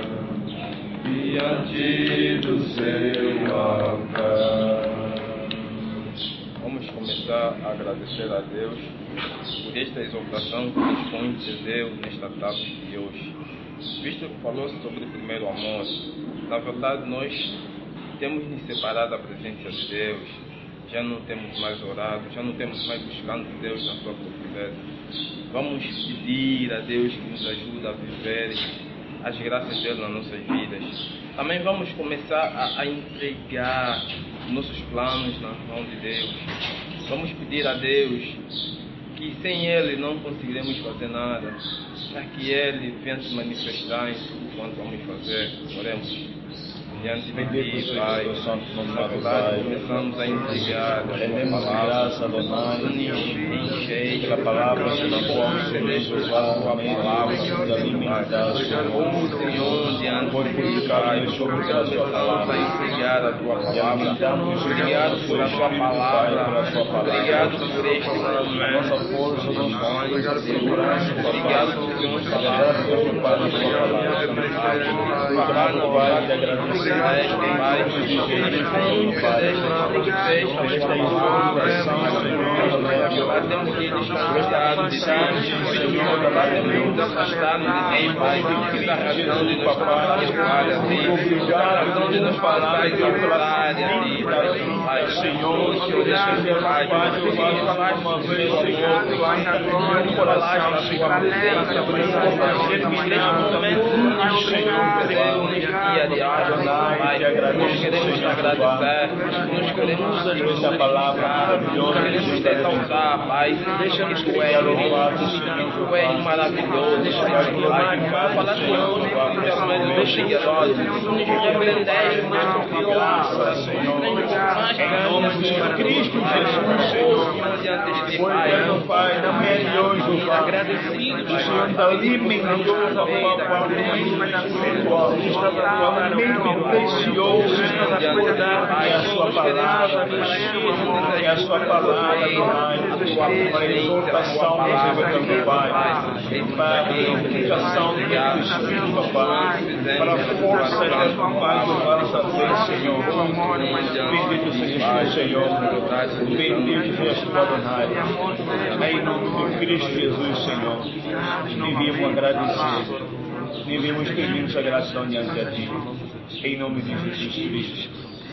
diante do seu altar. Vamos começar a agradecer a Deus por esta exortação que nos concedeu nesta tarde de hoje. Visto que falou sobre o primeiro amor, na verdade nós temos nos separado da presença de Deus, já não temos mais orado, já não temos mais buscando Deus na sua profundeza. Vamos pedir a Deus que nos ajude a viver as graças dele nas nossas vidas. Também vamos começar a entregar nossos planos na mão de Deus. Vamos pedir a Deus que sem Ele não conseguiremos fazer nada, para que Ele venha se manifestar em tudo quanto vamos fazer. Oremos. Diante de ti, Pai, na verdade começamos a entregar a tua palavra, nos encheis pela palavra que nós vamos receber a tua palavra, como Senhor, diante de ti, Pai, começamos a entregar a tua palavra. Obrigado por a tua palavra, obrigado por este momento, obrigado por Senhor falar para a tua palavra. Pai, Lá temos que distanciar de Deus. Lá temos que nos afastar de Deus, Pai. Essa razão de nos falar de falha, essa razão de nos falar de falha, Pai. Senhor, Pai, nos falaste uma vez, Senhor, nos falaste na sua presença, Pai. Neste momento, Senhor, neste dia de hoje, Pai, nós queremos te agradecer, nós queremos te glorificar, nós queremos te exaltar, Pai. Deixa que tu és bom, tu és maravilhoso, Pai. Fala conosco por intermédio dos seguidores, nos repreendeste neste dia, Senhor. Em nome de Cristo Jesus, Senhor, diante deste Pai, na minha de hoje, agradecido, o Senhor está alimentando a palavra alimento precioso, é a sua palavra, é a sua palavra, Pai, para a exortação do Pai, para a edificação do Espírito, Pai, para a força da tua paz, do vosso Deus, Senhor. Bendito seja o Senhor, bendito seja o Adonai. Em nome de Cristo Jesus, Senhor, devemos agradecer, devemos pedir essa gratidão diante de Ti. Em nome de Jesus Cristo.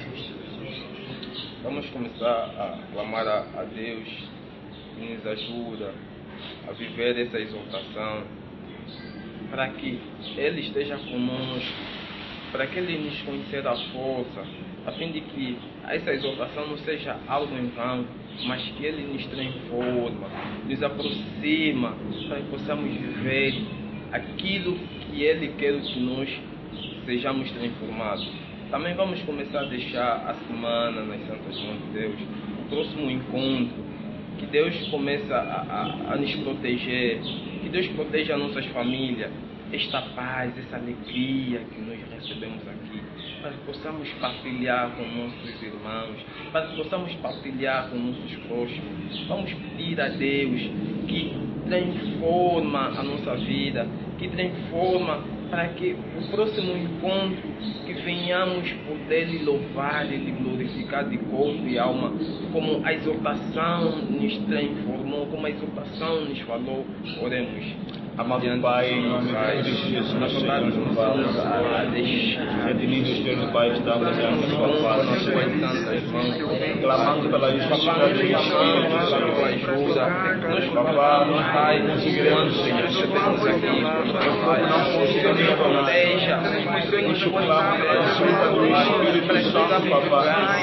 Vamos começar a clamar a Deus que nos ajuda a viver essa exaltação, para que Ele esteja conosco, para que Ele nos conceda a força, a fim de que essa exaltação não seja algo em vão, mas que Ele nos transforma, nos aproxima, para que possamos viver aquilo que Ele quer que nós sejamos transformados. Também vamos começar a deixar a semana nas Santas Mãos de Deus, o próximo encontro, que Deus comece a nos proteger, que Deus proteja as nossas famílias, esta paz, essa alegria que nós recebemos aqui, para que possamos partilhar com nossos irmãos, para que possamos partilhar com nossos próximos. Vamos pedir a Deus que transforma a nossa vida, que transforma, para que o próximo encontro que venhamos poder lhe louvar e lhe glorificar de corpo e alma, como a exortação nos transformou, como a exortação nos falou. Oremos. Amado Pai, em nome de Cristo Jesus, Senhor, vamos a deixar redimido Espírito Pai, estamos diante da Sua face, clamando pela justiça do Senhor, ajuda, Papá, Pai, conseguiremos recebemos aqui, não conseguiremos proteja, nos clama pela ajuda do Espírito Santo, Papá,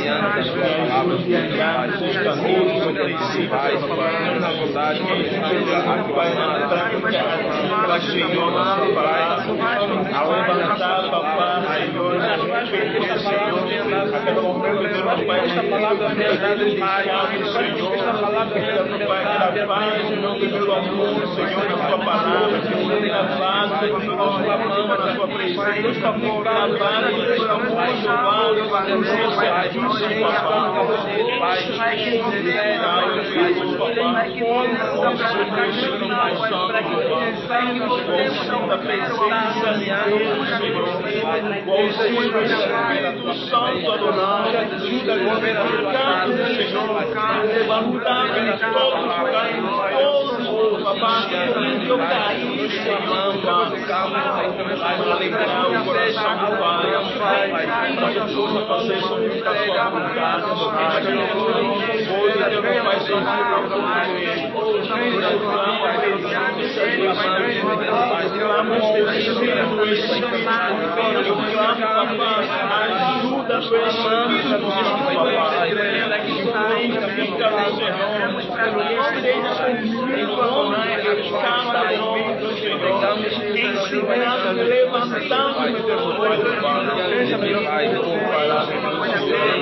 nos caminhos compreensíveis, Pai, na verdade, Pai, na para Senhor, nossa palavra, a levantar, Papai, Senhor, pedir, Senhor, aquele momento de Papai, esta palavra verdade, Senhor, Papai, da paz, em nome do amor, Senhor, na Sua palavra, Senhor, lavado, nós clamamos na Sua presença, esta amor, lavado, esta amor, louvado, Pai, condição da presença de Deus, Senhor, o auxílio do Espírito Santo, Adonai, ajuda a glorificar o Senhor, a levantar em todos os caminhos, Papai, que eu caí, Senhor, para alegrar o coração do Pai, para que possa fazer somente a Sua vontade, hoje, Deus, Pai, ajuda do Espírito, Papai, fica no Senhor, esteja comigo, cada nome do Senhor, ensinando, levantando o teu Pai, comparado com o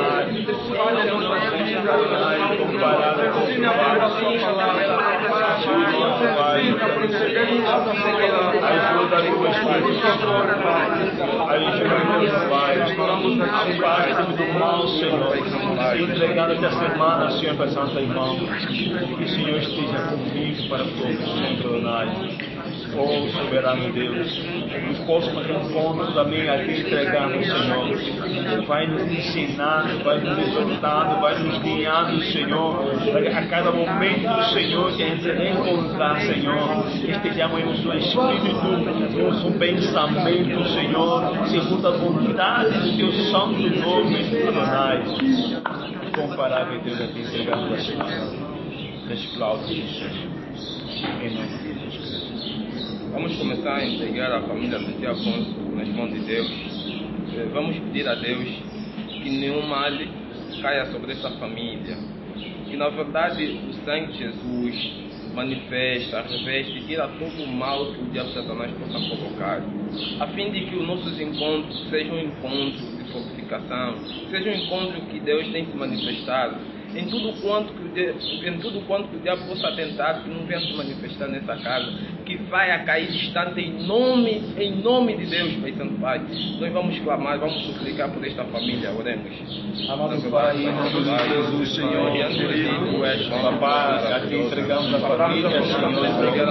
ajuda do Espírito Santo, ajuda Pai, afasta do mal, Senhor, entregando esta semana, Senhor, para Santa Irmão, que o Senhor esteja comigo para todos, Senhor, Oh, soberano Deus, nos próximos encontros também a Ti entregamos, Senhor. Vai nos ensinando, vai nos exortando, vai nos guiando, Senhor. A cada momento, Senhor, que a gente encontrar, Senhor, estejamos em seu espírito, no seu pensamento, Senhor, segundo a vontade do Teu santo nome, Adonai. Incomparável Deus, a Ti entregamos a semana. Desplauda-nos, Senhor. Em nome de Jesus Cristo. Vamos começar a entregar a família do Tio Afonso nas mãos de Deus. Vamos pedir a Deus que nenhum mal caia sobre essa família. Que na verdade o sangue de Jesus manifesta, reveste, tira todo o mal que o diabo Satanás possa colocar, a fim de que os nossos encontros sejam encontros de fortificação, sejam encontros que Deus tem se manifestado. Em tudo quanto que o diabo possa tentar, que não venha se manifestar nessa casa, que vai a cair distante em nome de Deus, Pai Santo Pai. Nós vamos clamar, vamos suplicar por esta família, oremos. Amado Pai, em nome de Jesus, Senhor, Papai, a Ti entregamos a família, Senhor,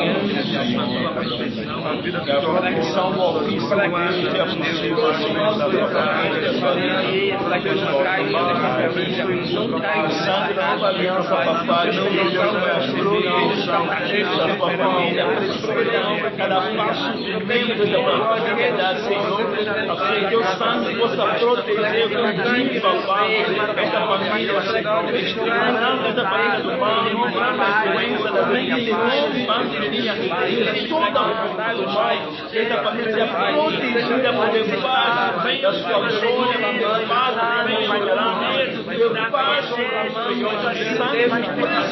que a proteção do Altíssimo seja possível, Senhor, da família, sangue da nova aliança, papai, não da tua família, cada passo de membro da propriedade, Senhor, assim que o sangue possa proteger, conduzir, papai, esta família, estimulando esta família do mal, da doença, da pandemia, de toda a vontade do mal, esta família seja protegida por debaixo da sua glória, por debaixo do Pai, Senhor, sangue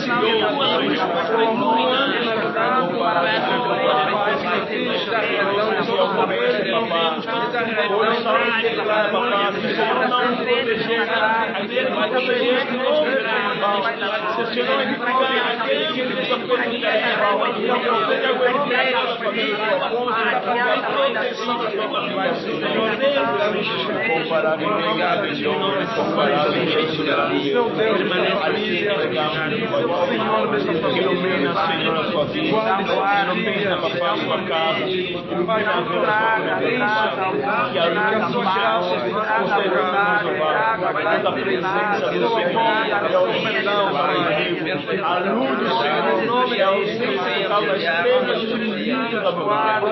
ilumina, Senhor, a sua vida, ilumina, papai, a sua casa, ilumina a vida da sua que a luz de Jesus possa nos levar, toda a presença do Senhor é o sinal, a luz do Senhor é o sinal das trevas do espírito da glória.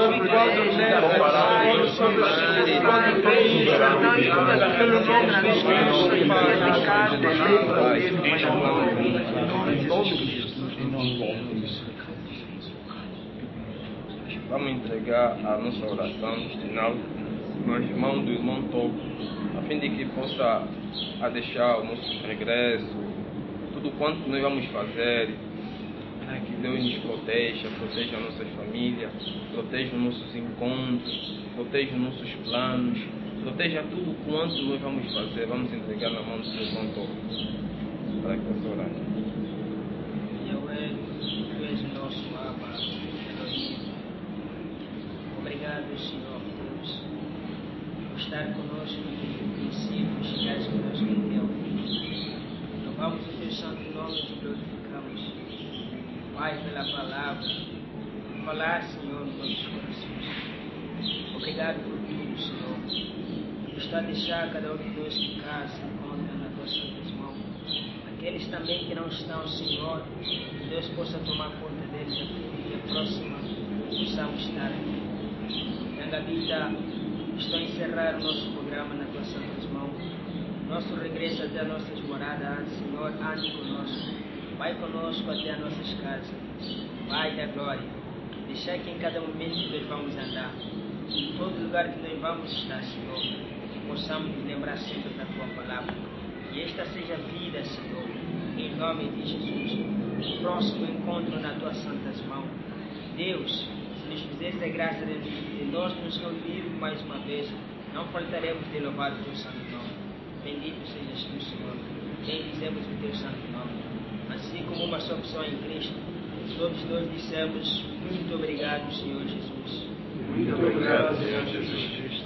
Vamos entregar a nossa oração final nas mãos do irmão Toco, a fim de que possa deixar o nosso regresso, tudo quanto nós vamos fazer, que Deus nos proteja a nossas famílias, proteja os nossos encontros, proteja os nossos planos, proteja tudo quanto nós vamos fazer. Vamos entregar na mão do seu irmão Toco, para que possa orar. Yahweh, Tu és o nosso Abba, Elohim. Obrigado, Senhor Deus, por estar conosco desde o princípio, chegares conosco até ao fim. Louvamos o Teu santo nome e Te glorificamos, Pai, pela palavra, por falar, Senhor, nos nossos corações. Obrigado por tudo, Senhor, por estar a deixar cada um de nós ficar, se encontra na Tua santas mãos. Aqueles também que não estão, Senhor, que Deus possa tomar conta deles, a fim de que a próxima possamos estar aqui. Gabita, estou a encerrar o nosso programa nas Tuas santas mãos. Nosso regresso até as nossas moradas, Senhor, ande conosco. Vai conosco até as nossas casas. Pai da glória, deixar que em cada momento que nós vamos andar, em todo lugar que nós vamos estar, Senhor, possamos nos lembrar sempre da Tua palavra. Que esta seja a vida, Senhor, em nome de Jesus. O próximo encontro nas Tuas santas mãos. Deus, se nos fizesse a graça de nós nos reunirmos mais uma vez, não faltaremos de louvar o Teu santo nome. Bendito sejas Tu, Senhor. Bendizemos o Teu santo nome. Assim como uma só pessoa em Cristo, todos nós dissemos: muito obrigado, Senhor Jesus. Muito obrigado, Senhor Jesus Cristo.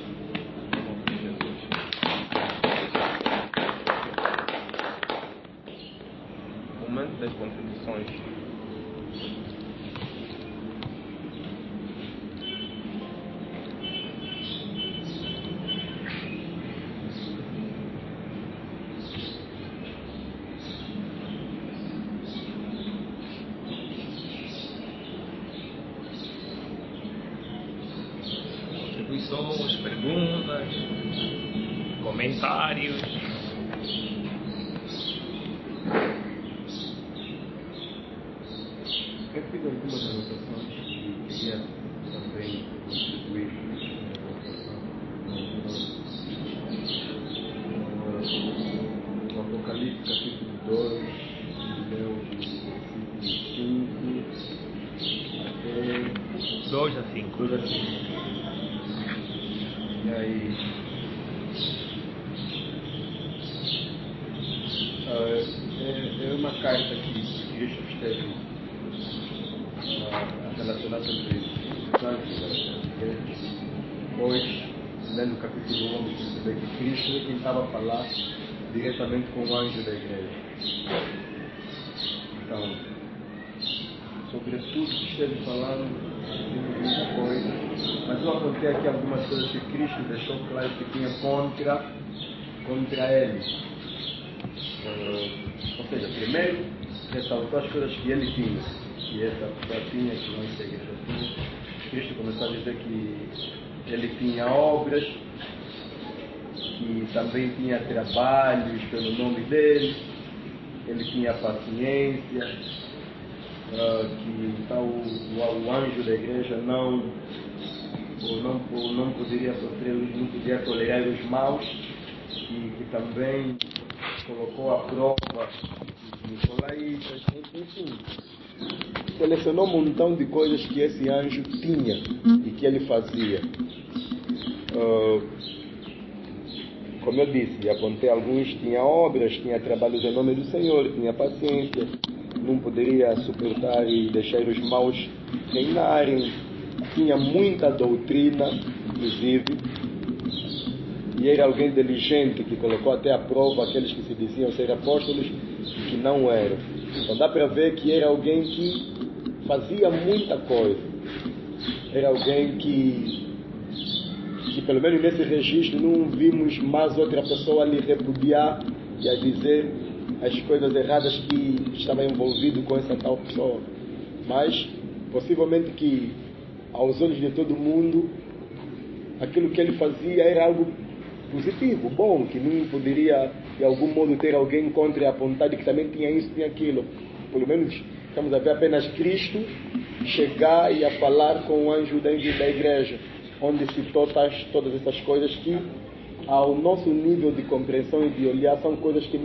Momento das contribuições. observações, perguntas, comentários. Eu fiz algumas anotações e queria também contribuir com a anotação. O Apocalipse capítulo 2, leu do versículo 5 até 2 a 5. 2 a 5. E aí, é uma carta que Cristo esteve a relacionar sobre os anjos das igrejas. Depois, lendo o capítulo 1, vamos perceber que Cristo é quem estava a falar diretamente com o anjo da igreja. Então, sobre tudo que esteve falando, temos muita coisa, mas eu apontei aqui algumas coisas que Cristo deixou claro que tinha contra ele. Ou seja, primeiro ressaltou as coisas que ele tinha, que essa pessoa tinha, que não a igreja tinha. Cristo começou a dizer que ele tinha obras, que também tinha trabalhos pelo nome dele, ele tinha paciência, que então o anjo da igreja não poderia sofrer, não podia tolerar os maus, e que também colocou à prova os nicolaítas, enfim. Selecionou um montão de coisas que esse anjo tinha e que ele fazia. Como eu disse, apontei alguns, tinha obras, tinha trabalhos em nome do Senhor, tinha paciência, não poderia suportar e deixar os maus reinarem, tinha muita doutrina, inclusive, e era alguém inteligente que colocou até à prova aqueles que se diziam ser apóstolos e que não eram. Então dá para ver que era alguém que fazia muita coisa, era alguém que pelo menos nesse registro não vimos mais outra pessoa a lhe repudiar e a dizer as coisas erradas que estava envolvido com essa tal pessoa. Mas possivelmente que aos olhos de todo mundo aquilo que ele fazia era algo positivo, bom, que não poderia de algum modo ter alguém contra e apontar que também tinha isso, tinha aquilo. Pelo menos estamos a ver apenas Cristo chegar e a falar com o anjo da igreja, onde citou todas essas coisas que ao nosso nível de compreensão e de olhar são coisas que